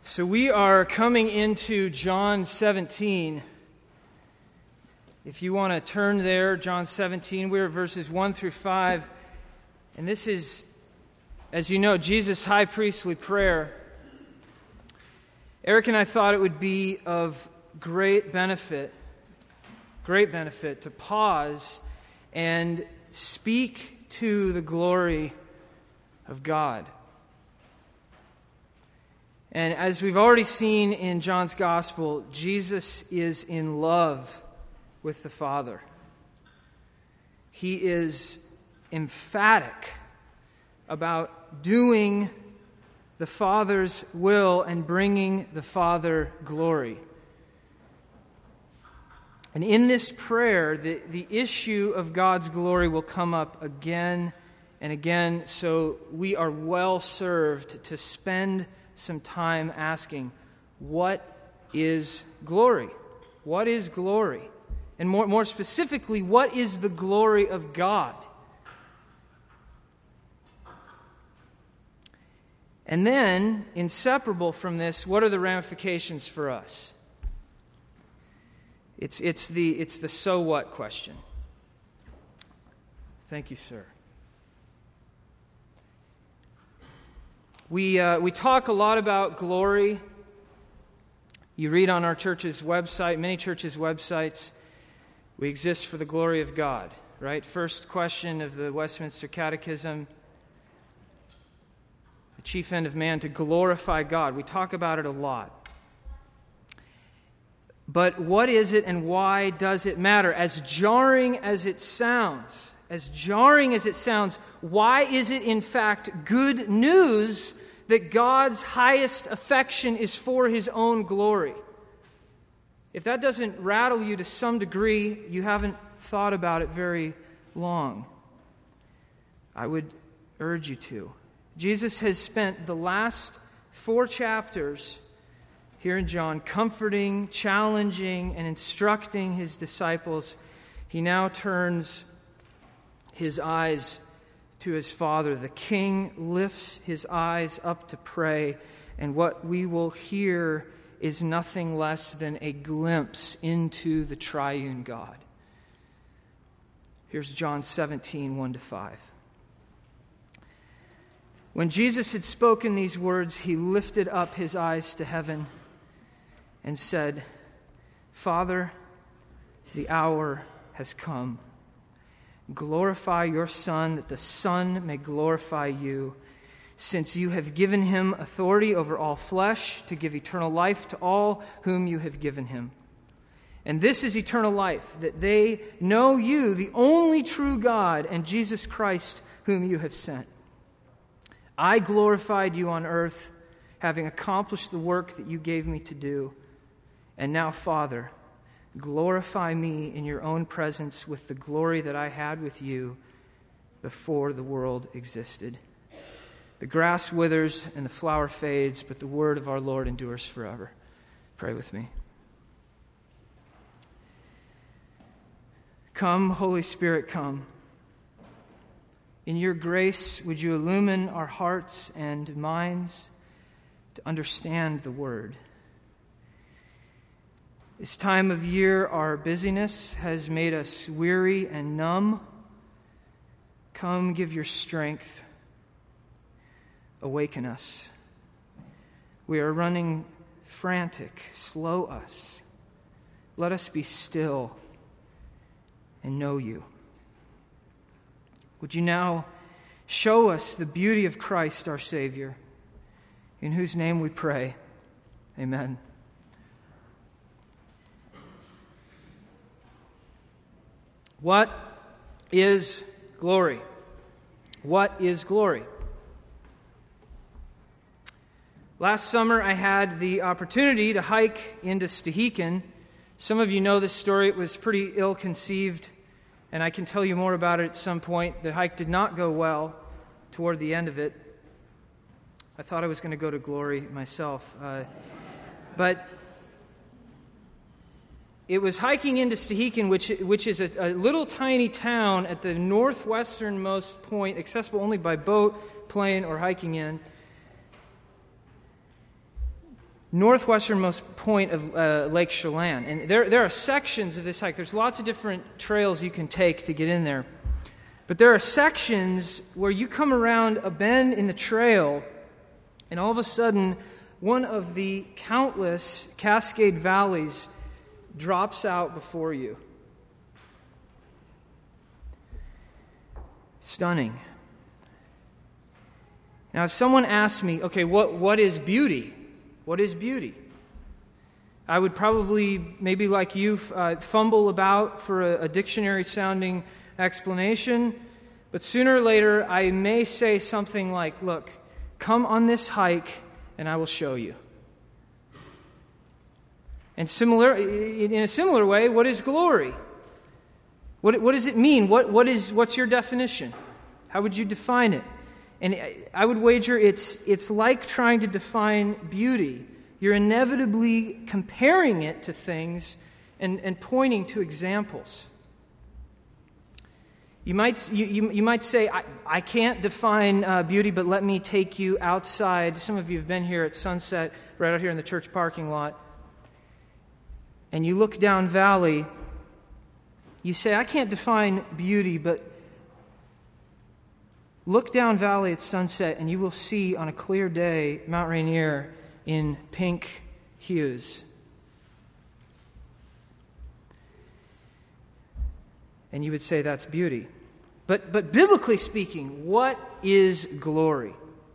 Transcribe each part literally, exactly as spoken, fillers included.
So we are coming into John seventeen. If you want to turn there, John seventeen, we're at verses one through five. And this is, as you know, Jesus' high priestly prayer. Eric and I thought it would be of great benefit, great benefit to pause and speak to the glory of God. And as we've already seen in John's Gospel, Jesus is in love with the Father. He is emphatic about doing the Father's will and bringing the Father glory. And in this prayer, the, the issue of God's glory will come up again and again, so we are well served to spend some time asking, what is glory? What is glory? And more, more specifically, what is the glory of God? And then, inseparable from this, what are the ramifications for us? It's, it's, the, it's the so what question. Thank you, sir. We uh, we talk a lot about glory. You read on our church's website, many churches' websites, we exist for the glory of God, right? First question of the Westminster Catechism, the chief end of man, to glorify God. We talk about it a lot. But what is it and why does it matter? As jarring as it sounds, As jarring as it sounds, why is it in fact good news that God's highest affection is for His own glory? If that doesn't rattle you to some degree, you haven't thought about it very long. I would urge you to. Jesus has spent the last four chapters here in John comforting, challenging, and instructing His disciples. He now turns His eyes to His Father. The King lifts His eyes up to pray, and what we will hear is nothing less than a glimpse into the triune God. Here's John seventeen, one to five. When Jesus had spoken these words, He lifted up His eyes to heaven and said, Father, the hour has come. Glorify your Son, that the Son may glorify you, since you have given Him authority over all flesh to give eternal life to all whom you have given Him. And this is eternal life, that they know you, the only true God, and Jesus Christ, whom you have sent. I glorified you on earth, having accomplished the work that you gave me to do. And now, Father, glorify me in your own presence with the glory that I had with you before the world existed. The grass withers and the flower fades, but the word of our Lord endures forever. Pray with me. Come, Holy Spirit, come. In your grace, would you illumine our hearts and minds to understand the word? This time of year, our busyness has made us weary and numb. Come, give your strength. Awaken us. We are running frantic. Slow us. Let us be still and know you. Would you now show us the beauty of Christ, our Savior, in whose name we pray. Amen. What is glory? What is glory? Last summer, I had the opportunity to hike into Stehekin. Some of you know this story. It was pretty ill-conceived, and I can tell you more about it at some point. The hike did not go well toward the end of it. I thought I was going to go to glory myself. Uh, but it was hiking into Stehekin, which, which is a, a little tiny town at the northwesternmost point, accessible only by boat, plane, or hiking in. northwesternmost point of uh, Lake Chelan. And there, there are sections of this hike. There's lots of different trails you can take to get in there. But there are sections where you come around a bend in the trail, and all of a sudden, one of the countless Cascade Valleys drops out before you. Stunning. Now, if someone asked me, okay, what, what is beauty? What is beauty? I would probably, maybe like you, uh, fumble about for a, a dictionary-sounding explanation, but sooner or later I may say something like, look, come on this hike and I will show you. And similar, in a similar way, what is glory? What, what does it mean? What, what is, what's your definition? How would you define it? And I would wager it's, it's like trying to define beauty. You're inevitably comparing it to things and, and pointing to examples. You might, you, you, you might say, I, I can't define uh, beauty, but let me take you outside. Some of you have been here at sunset, right out here in the church parking lot. And you look down valley. You say, I can't define beauty, but look down valley at sunset, and you will see on a clear day Mount Rainier in pink hues. And you would say that's beauty. But, but biblically speaking, what is glory?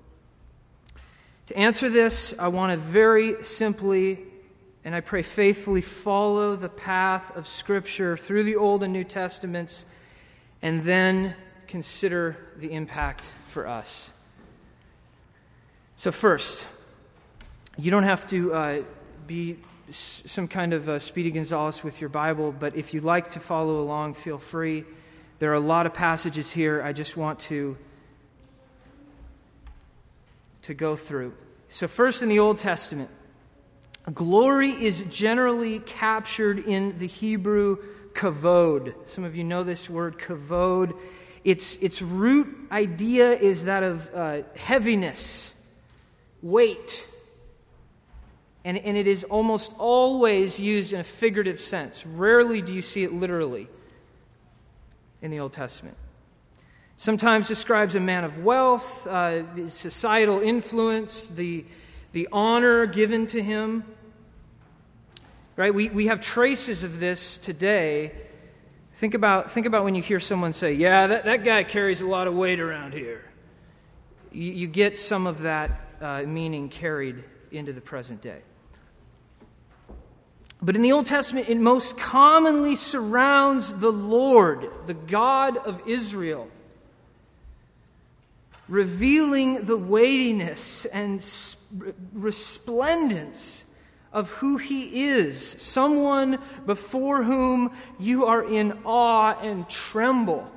To answer this, I want to very simply, and I pray faithfully, follow the path of Scripture through the Old and New Testaments, and then consider the impact for us. So first, you don't have to uh, be some kind of uh, Speedy Gonzales with your Bible, but if you'd like to follow along, feel free. There are a lot of passages here I just want to, to go through. So first, in the Old Testament, glory is generally captured in the Hebrew kavod. Some of you know this word, kavod. Its, its root idea is that of uh, heaviness, weight. And, and it is almost always used in a figurative sense. Rarely do you see it literally in the Old Testament. Sometimes describes a man of wealth, uh, societal influence, the, the honor given to him. Right? We, we have traces of this today. Think about, think about when you hear someone say, yeah, that, that guy carries a lot of weight around here. You, you get some of that uh, meaning carried into the present day. But in the Old Testament, it most commonly surrounds the Lord, the God of Israel, revealing the weightiness and resplendence of who He is, someone before whom you are in awe and tremble.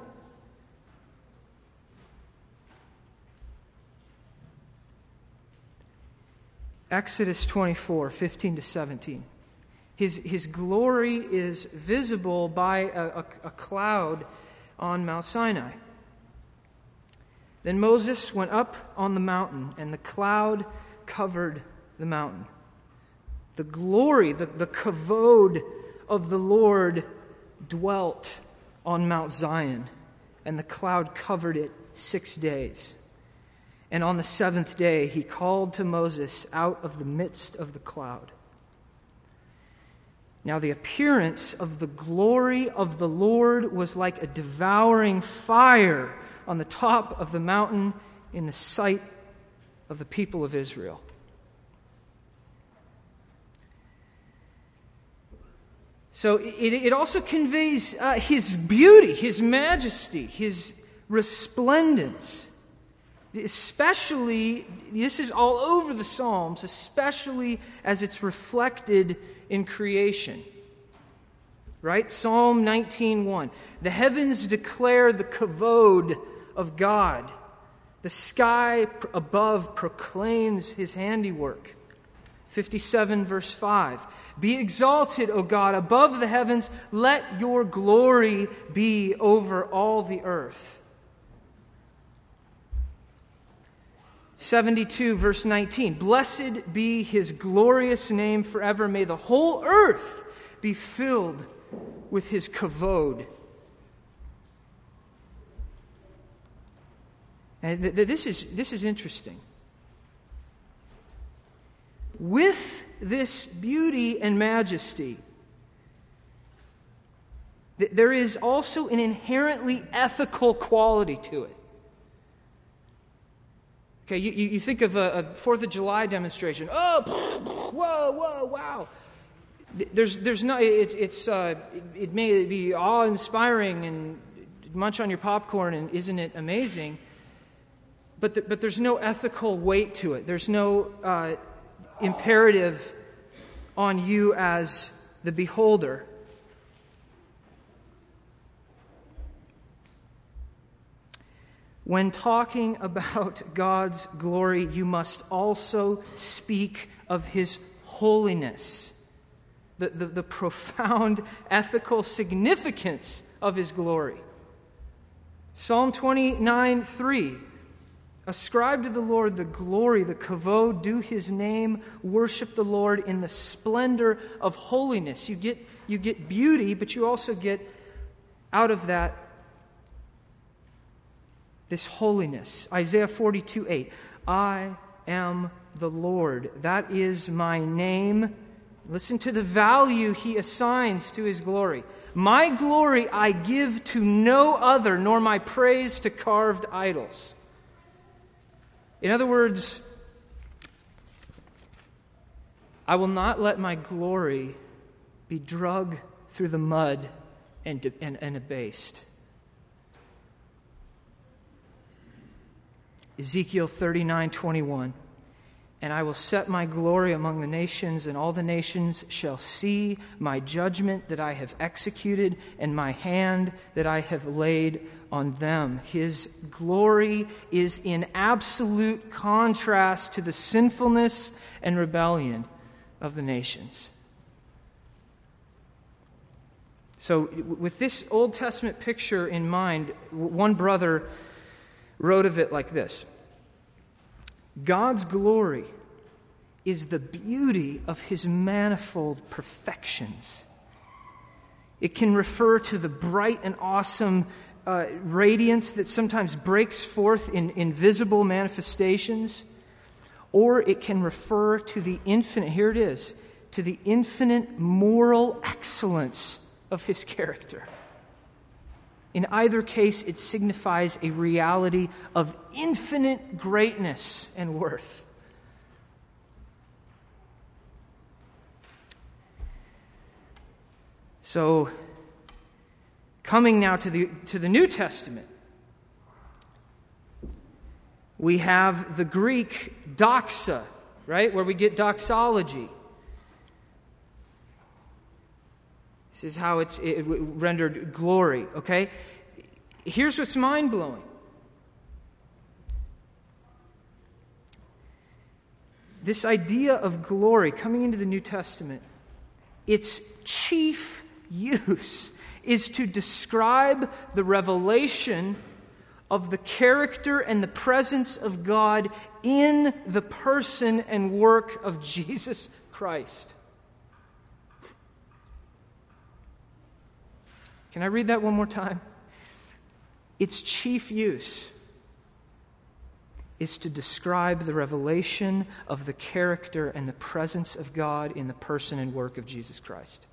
Exodus twenty-four, fifteen to seventeen. His, his glory is visible by a, a, a cloud on Mount Sinai. Then Moses went up on the mountain, and the cloud covered the mountain. The glory, the, the kavod of the Lord dwelt on Mount Zion, and the cloud covered it six days. And on the seventh day he called to Moses out of the midst of the cloud. Now the appearance of the glory of the Lord was like a devouring fire on the top of the mountain in the sight of the people of Israel. So it, it also conveys uh, His beauty, His majesty, His resplendence. Especially, this is all over the Psalms, especially as it's reflected in creation. Right? Psalm nineteen one. The heavens declare the kavod of God. The sky above proclaims His handiwork. fifty-seven verse five. Be exalted, O God, above the heavens. Let your glory be over all the earth. seventy-two, verse nineteen. Blessed be his glorious name forever. May the whole earth be filled with his kavod. And th- th- this is, this is interesting. With this beauty and majesty, th- there is also an inherently ethical quality to it. Okay, you, you think of a, a Fourth of July demonstration. Oh, whoa, whoa, wow. There's, there's no. It's, it's. Uh, it may be awe-inspiring and munch on your popcorn, and isn't it amazing? But the, but there's no ethical weight to it. There's no uh, imperative on you as the beholder. When talking about God's glory, you must also speak of his holiness, the, the, the profound ethical significance of his glory. Psalm twenty-nine, three. Ascribe to the Lord the glory, the kavod, due his name, worship the Lord in the splendor of holiness. You get, you get beauty, but you also get out of that this holiness. Isaiah forty-two, eight. I am the Lord. That is my name. Listen to the value he assigns to his glory. My glory I give to no other, nor my praise to carved idols. In other words, I will not let my glory be dragged through the mud and, and, and abased. Ezekiel thirty-nine, twenty-one. And I will set my glory among the nations, and all the nations shall see my judgment that I have executed, and my hand that I have laid on them. His glory is in absolute contrast to the sinfulness and rebellion of the nations. So, with this Old Testament picture in mind, one brother wrote of it like this: God's glory is the beauty of his manifold perfections. It can refer to the bright and awesome uh, radiance that sometimes breaks forth in invisible manifestations, or it can refer to the infinite, here it is, to the infinite moral excellence of his character. In either case, it signifies a reality of infinite greatness and worth. So, coming now to the, to the New Testament, we have the Greek doxa, right, where we get doxology. This is how it's it rendered glory, okay? Here's what's mind-blowing. This idea of glory coming into the New Testament, its chief use is to describe the revelation of the character and the presence of God in the person and work of Jesus Christ. Can I read that one more time? Its chief use is to describe the revelation of the character and the presence of God in the person and work of Jesus Christ.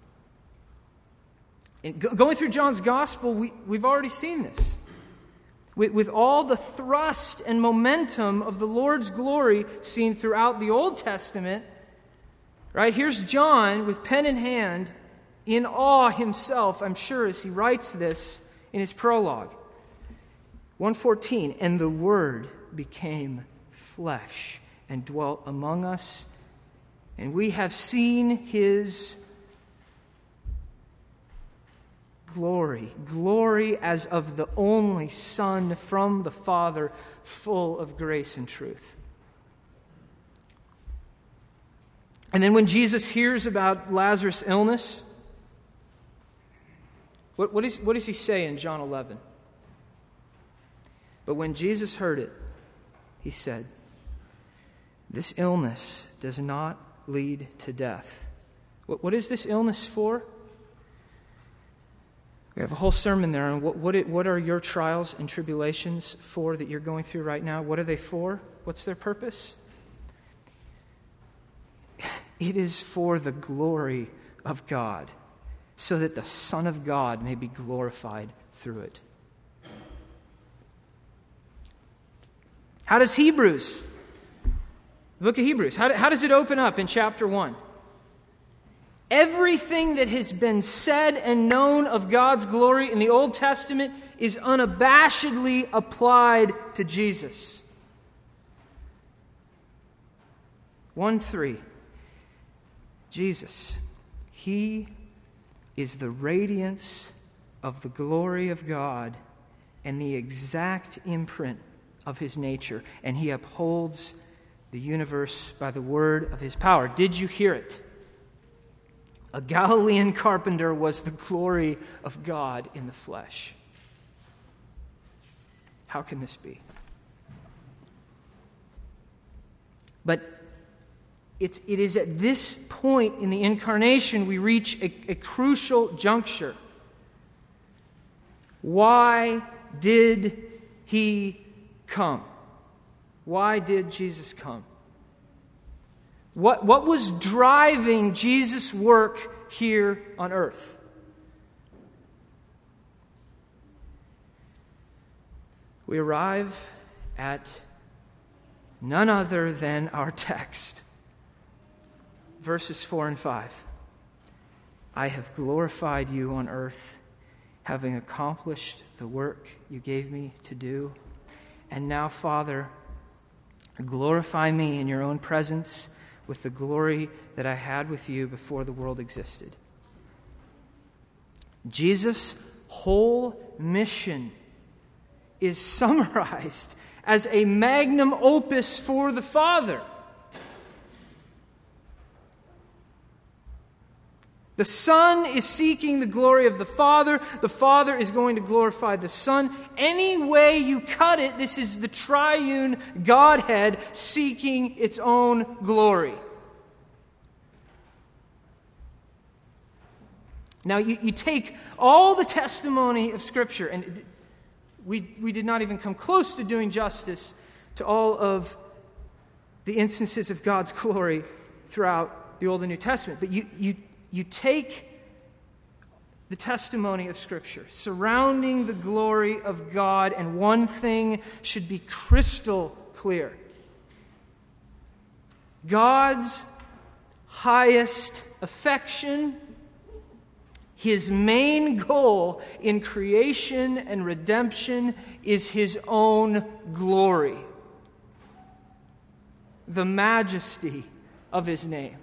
And go, going through John's Gospel, we, we've already seen this. With, with all the thrust and momentum of the Lord's glory seen throughout the Old Testament, right? Here's John with pen in hand, in awe himself, I'm sure, as he writes this in his prologue. one fourteen, and the Word became flesh and dwelt among us, and we have seen his glory, glory as of the only Son from the Father, full of grace and truth. And then when Jesus hears about Lazarus' illness, What, what, is, what does he say in John eleven? But when Jesus heard it, he said, This illness does not lead to death. What, what is this illness for? We have a whole sermon there on what, what, it, what are your trials and tribulations for that you're going through right now? What are they for? What's their purpose? It is for the glory of God, so that the Son of God may be glorified through it. How does Hebrews, the book of Hebrews, how, how does it open up in chapter one? Everything that has been said and known of God's glory in the Old Testament is unabashedly applied to Jesus. one three. Jesus, He is the radiance of the glory of God and the exact imprint of His nature, and He upholds the universe by the word of His power. Did you hear it? A Galilean carpenter was the glory of God in the flesh. How can this be? But it's, it is at this point in the incarnation we reach a, a crucial juncture. Why did He come? Why did Jesus come? What, what was driving Jesus' work here on earth? We arrive at none other than our text, verses four and five. I have glorified you on earth, having accomplished the work you gave me to do. And now, Father, glorify me in your own presence with the glory that I had with you before the world existed. Jesus' whole mission is summarized as a magnum opus for the Father. The Son is seeking the glory of the Father. The Father is going to glorify the Son. Any way you cut it, this is the triune Godhead seeking its own glory. Now, you, you take all the testimony of Scripture, and we, we did not even come close to doing justice to all of the instances of God's glory throughout the Old and New Testament. But you, you You take the testimony of Scripture surrounding the glory of God, and one thing should be crystal clear. God's highest affection, His main goal in creation and redemption, is His own glory, the majesty of His name.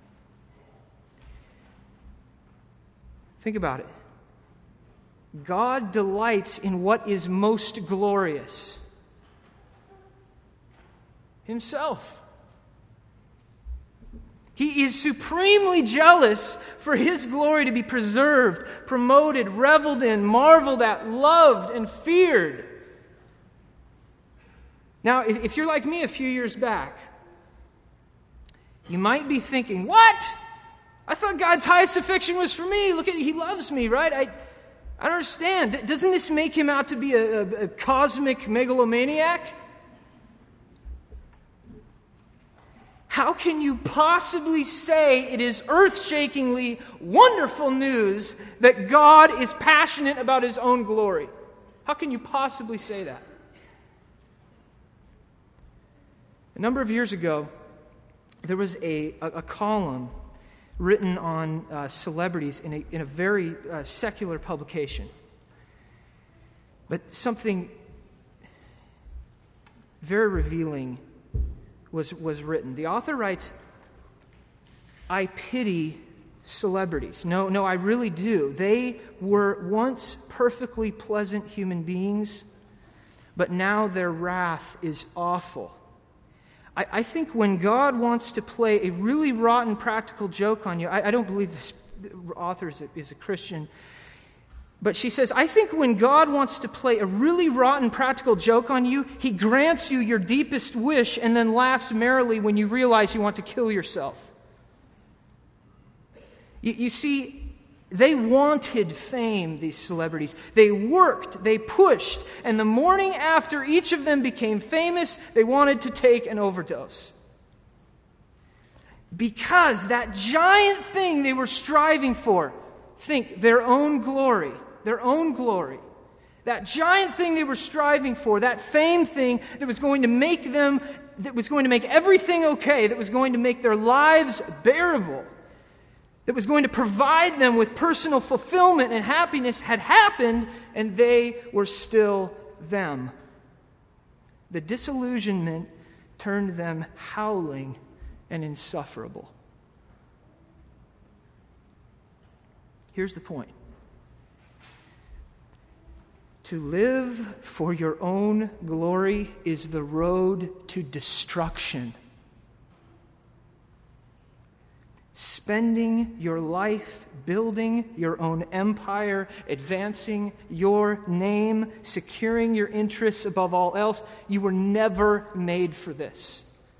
Think about it. God delights in what is most glorious: Himself. He is supremely jealous for His glory to be preserved, promoted, reveled in, marveled at, loved, and feared. Now, if you're like me a few years back, you might be thinking, what? I thought God's highest affection was for me. Look at, He loves me, right? I, I don't understand. Doesn't this make Him out to be a, a, a cosmic megalomaniac? How can you possibly say it is earth-shakingly wonderful news that God is passionate about His own glory? How can you possibly say that? A number of years ago, there was a, a, a column written on uh, celebrities in a, in a very uh, secular publication. But something very revealing was, was written. The author writes, I pity celebrities. No, no, I really do. They were once perfectly pleasant human beings, but now their wrath is awful. I, I think when God wants to play a really rotten practical joke on you, I, I don't believe this author is a, is a Christian. But she says, I think when God wants to play a really rotten practical joke on you, he grants you your deepest wish and then laughs merrily when you realize you want to kill yourself. You, you see, they wanted fame, these celebrities. They worked, they pushed, and the morning after each of them became famous, they wanted to take an overdose. Because that giant thing they were striving for, think, their own glory, their own glory, that giant thing they were striving for, that fame thing that was going to make them, that was going to make everything okay, that was going to make their lives bearable, that was going to provide them with personal fulfillment and happiness, had happened, and they were still them. The disillusionment turned them howling and insufferable. Here's the point. To live for your own glory is the road to destruction. Spending your life building your own empire, advancing your name, securing your interests above all else, you were never made for this.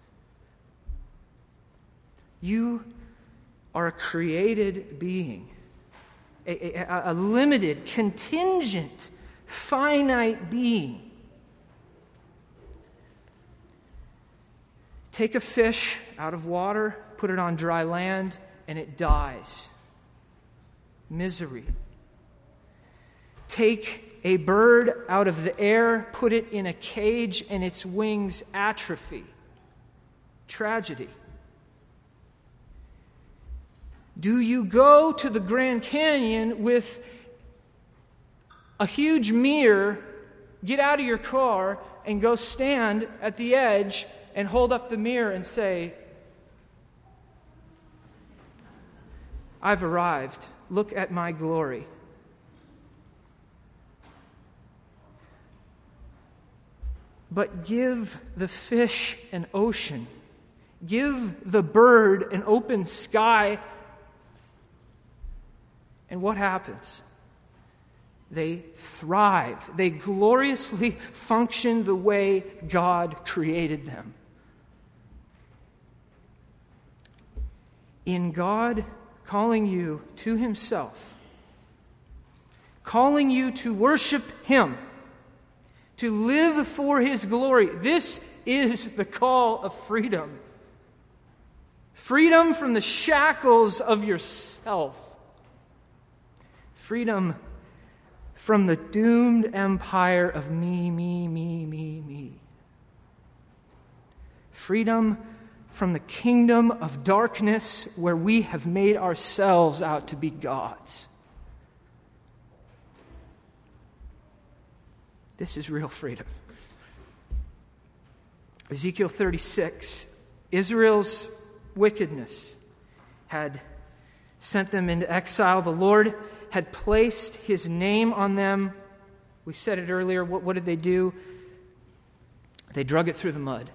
You are a created being, a, a, a limited, contingent, finite being. Take a fish out of water, put it on dry land, and it dies. Misery. Take a bird out of the air, put it in a cage, and its wings atrophy. Tragedy. Do you go to the Grand Canyon with a huge mirror, get out of your car, and go stand at the edge and hold up the mirror and say, I've arrived. Look at my glory. But give the fish an ocean. Give the bird an open sky. And what happens? They thrive. They gloriously function the way God created them. In God calling you to Himself, calling you to worship Him, to live for His glory, this is the call of freedom. Freedom from the shackles of yourself. Freedom from the doomed empire of me, me, me, me, me. Freedom from the kingdom of darkness where we have made ourselves out to be gods. This is real freedom. Ezekiel thirty-six, Israel's wickedness had sent them into exile. The Lord had placed His name on them. We said it earlier. What, what did they do? They drug it through the mud.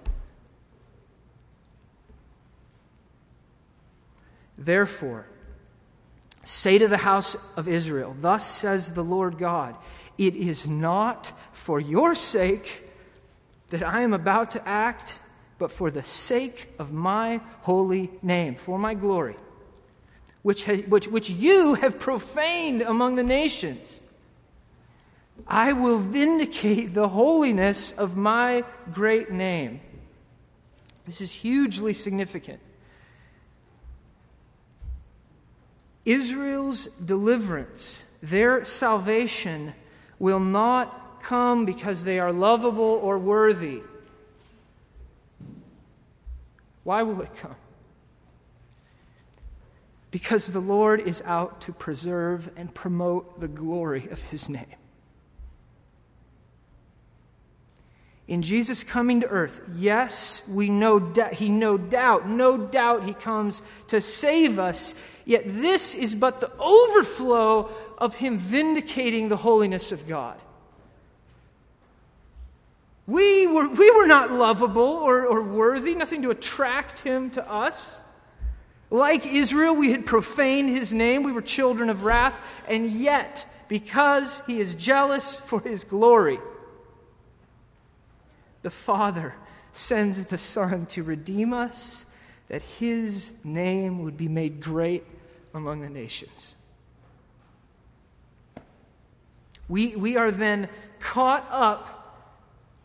Therefore, say to the house of Israel, thus says the Lord God, it is not for your sake that I am about to act, but for the sake of my holy name, for my glory, which, ha- which, which you have profaned among the nations. I will vindicate the holiness of my great name. This is hugely significant. Israel's deliverance, their salvation, will not come because they are lovable or worthy. Why will it come? Because the Lord is out to preserve and promote the glory of His name. In Jesus coming to earth, yes, we know da- He no doubt, no doubt He comes to save us, yet this is but the overflow of Him vindicating the holiness of God. We were, we were not lovable or, or worthy, nothing to attract Him to us. Like Israel, we had profaned His name, we were children of wrath, and yet, because he is jealous for his glory. The Father sends the Son to redeem us, that his name would be made great among the nations. We, we are then caught up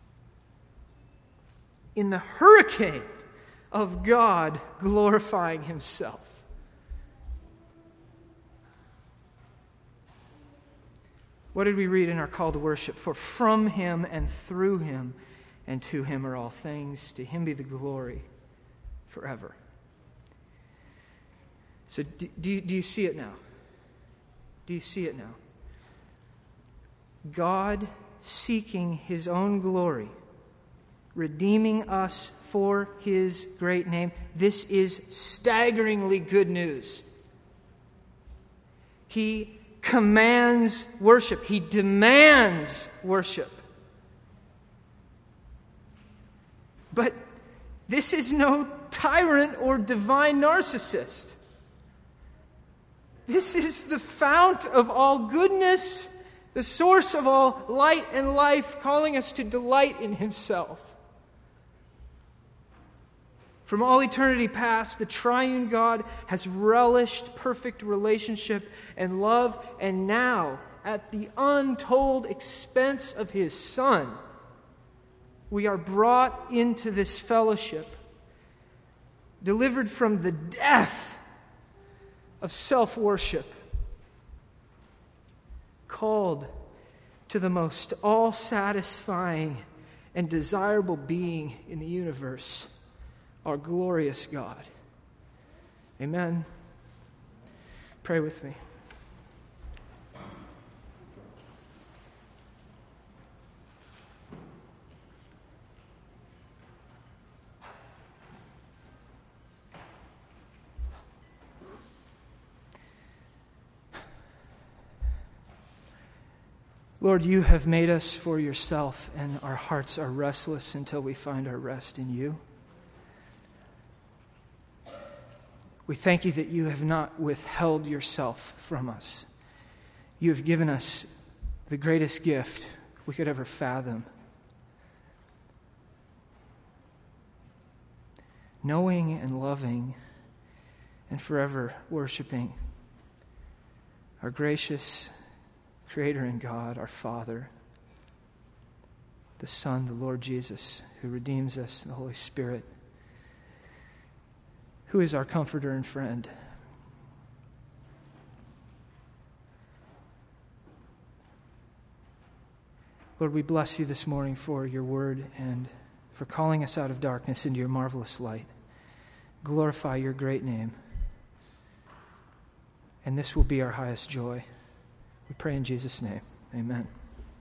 in the hurricane of God glorifying himself. What did we read in our call to worship? For from him and through him and to him are all things. To him be the glory forever. So do, do, you, do you see it now? Do you see it now? God seeking his own glory, redeeming us for his great name. This is staggeringly good news. He commands worship. He demands worship. But this is no tyrant or divine narcissist. This is the fount of all goodness, the source of all light and life, calling us to delight in himself. From all eternity past, the triune God has relished perfect relationship and love, and now, at the untold expense of his Son, we are brought into this fellowship, delivered from the death of self-worship, called to the most all-satisfying and desirable being in the universe, our glorious God. Amen. Pray with me. Lord, you have made us for yourself, and our hearts are restless until we find our rest in you. We thank you that you have not withheld yourself from us. You have given us the greatest gift we could ever fathom. Knowing and loving and forever worshiping our gracious Creator and God, our Father, the Son, the Lord Jesus, who redeems us, and the Holy Spirit, who is our comforter and friend. Lord, we bless you this morning for your word and for calling us out of darkness into your marvelous light. Glorify your great name. And this will be our highest joy. We pray in Jesus' name. Amen.